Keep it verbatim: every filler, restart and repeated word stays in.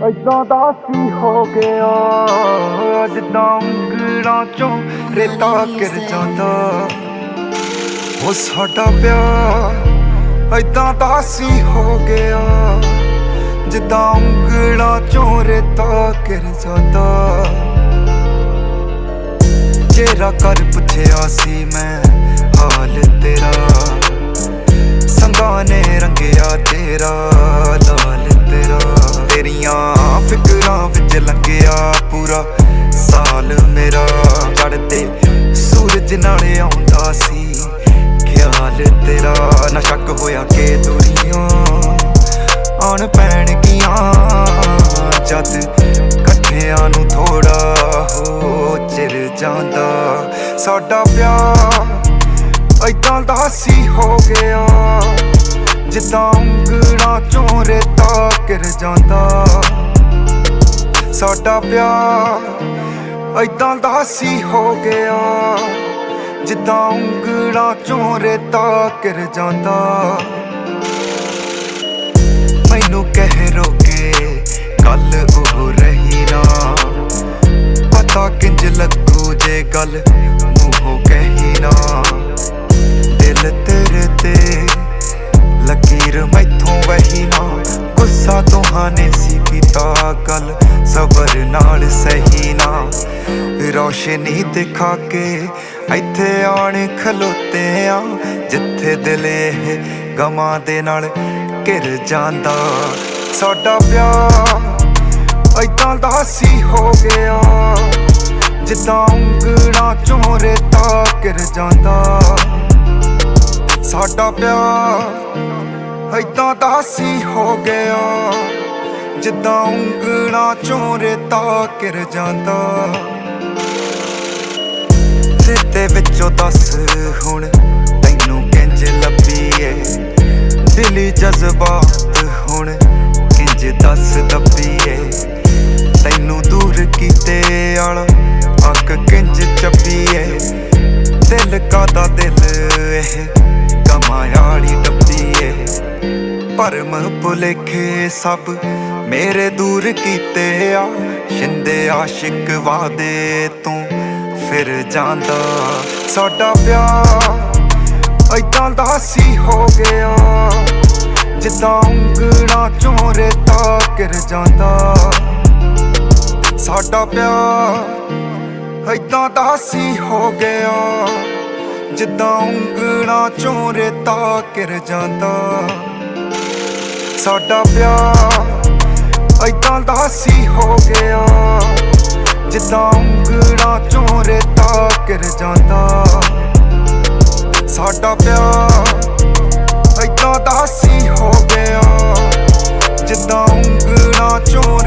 ਐਦਾਂ ਦਾ ਸੀ ਹੋ ਗਿਆ ਜਿੱਦਾਂ ਉਂਗਲਾਂ ਚੋਂ ਰੇਤਾ ਗਿਰ ਜਾਂਦਾ। ਉਹ ਸਾਡਾ ਪਿਆਰ ਐਦਾਂ ਦਾ ਸੀ ਹੋ ਗਿਆ ਜਿੱਦਾਂ ਉਂਗਲਾਂ ਚੋਂ ਰੇਤਾ ਗਿਰ ਜਾਂਦਾ। ਚਿਹਰਾ ਕਰ ਪੁੱਛਿਆ ਸੀ ਮੈਂ ਹਾਲ ਤੇਰਾ, ਸੰਗਾਂ ਨੇ ਰੰਗਿਆ ਤੇਰਾ ਲਾਲ ਤੇਰਾ। ਤੇਰੀਆਂ ਫਿਕਰਾਂ ਵਿੱਚ ਲੰਘਿਆ ਪੂਰਾ ਸਾਲ ਮੇਰਾ। ਚੜ੍ਹਦੇ ਸੂਰਜ ਨਾਲ ਆਉਂਦਾ ਸੀ ਖਿਆਲ ਤੇਰਾ। ਨਾ ਸ਼ੱਕ ਹੋਇਆ ਕਿ ਦੂਰੀਆਂ ਆਉਣ ਪੈਣਗੀਆਂ ਜਦ ਇਕੱਠਿਆਂ ਨੂੰ ਥੋੜਾ ਹੋ ਚਿਰ ਜਾਂਦਾ। ਸਾਡਾ ਪਿਆਰ ਐਦਾਂ ਦਾ ਸੀ ਹੋ ਗਿਆ ਜਿੱਦਾਂ ਉਂਗਲਾਂ ਚੋਂ ਰੇਤਾ ਗਿਰ ਜਾਂਦਾ। ਸਾਡਾ ਪਿਆਰ ਐਦਾਂ ਦਾ ਸੀ ਹੋ ਗਿਆ ਜਿੱਦਾਂ ਉਂਗਲਾਂ ਚੋਂ ਰੇਤਾ ਗਿਰ ਜਾਂਦਾ। ਮੈਨੂੰ ਕਹਿ ਰੋਕੇ ਕੱਲ ਉਹ ਰਹੀ ਨਾ, ਪਤਾ ਕਿੰਜ ਲੱਗੂ ਜੇ ਗੱਲ ਮੂੰਹੋਂ ਕਹੀ ਨਾ। ਦਿਲ ਤੇਰੇ ਤੇ ਲਕੀਰ ਮੈਥੋਂ ਵਹੀ ਨਾ, ਗੁੱਸਾ ਦੋਹਾਂ ਨੇ ਸੀ ਕੀਤਾ ਗੱਲ ਸਬਰ ਨਾਲ ਸਹੀ ਨਾ। ਰੌਸ਼ਨੀ ਦਿਖਾ ਕੇ ਇੱਥੇ ਆਣ ਖਲੋਤੇ ਆ ਜਿੱਥੇ ਦਿਲ ਇਹ ਗਮਾਂ ਦੇ ਨਾਲ ਘਿਰ ਜਾਂਦਾ। ਸਾਡਾ ਪਿਆਰ ਐਦਾਂ ਦਾ ਸੀ ਹੋ ਗਿਆ ਜਿੱਦਾਂ ਉਂਗਲਾਂ ਚੋਂ ਰੇਤਾ ਗਿਰ ਜਾਂਦਾ। ਸਾਡਾ ਪਿਆਰ ਐਦਾਂ ਦਾ ਸੀ ਹੋ ਗਿਆ ਜਿੱਦਾਂ ਉਂਗਲਾਂ ਚੋਂ ਰੇਤਾ ਗਿਰ ਜਾਂਦਾ। ਰੇਤੇ ਵਿੱਚੋਂ ਦੱਸ ਹੁਣ ਤੈਨੂੰ ਕਿੰਜ ਲੱਭੀਏ, ਦਿਲੀ ਜਜ਼ਬਾਤ ਹੁਣ ਕਿੰਜ ਦੱਸ ਦੱਬੀਏ। ਤੈਨੂੰ ਦੂਰ ਕੀਤੇ ਆਲਾ ਅੱਗ ਕਿੰਜ ਚੱਬੀਏ। ਦਿਲ ਕਾਦਾ ਦਿਲ ਇਹ ਗਮਾਂ ਆਲੀ ਡੱਬੀਏ। ਭਰਮ ਭੁਲੇਖੇ ਸਭ ਮੇਰੇ ਦੂਰ ਕੀਤੇ ਆ, ਸ਼ਿੰਦੇ ਆਸ਼ਿਕ ਵਾਦੇ ਤੂੰ ਫਿਰ ਜਾਂਦਾ। ਸਾਡਾ ਪਿਆਰ ਐਦਾਂ ਦਾ ਸੀ ਹੋ ਗਿਆ ਜਿੱਦਾਂ ਉਂਗਲਾਂ ਚੋਂ ਰੇਤਾ ਗਿਰ ਜਾਂਦਾ। ਸਾਡਾ ਪਿਆਰ ਐਦਾਂ ਦਾ ਸੀ ਹੋ ਗਿਆ ਜਿੱਦਾਂ ਉਂਗਲਾਂ ਚੋਂ ਰੇਤਾ ਗਿਰ ਜਾਂਦਾ। ਸਾਡਾ ਪਿਆਰ ਐਦਾਂ ਦਾ ਸੀ ਹੋ ਗਿਆ ਜਿੱਦਾਂ ਉਂਗਲਾਂ ਚੋਂ ਰੇਤਾ ਗਿਰ ਜਾਂਦਾ। ਸਾਡਾ ਪਿਆਰ ਐਦਾਂ ਦਾ ਸੀ ਹੋ ਗਿਆ ਜਿੱਦਾਂ ਉਂਗਲਾਂ ਚੋਂ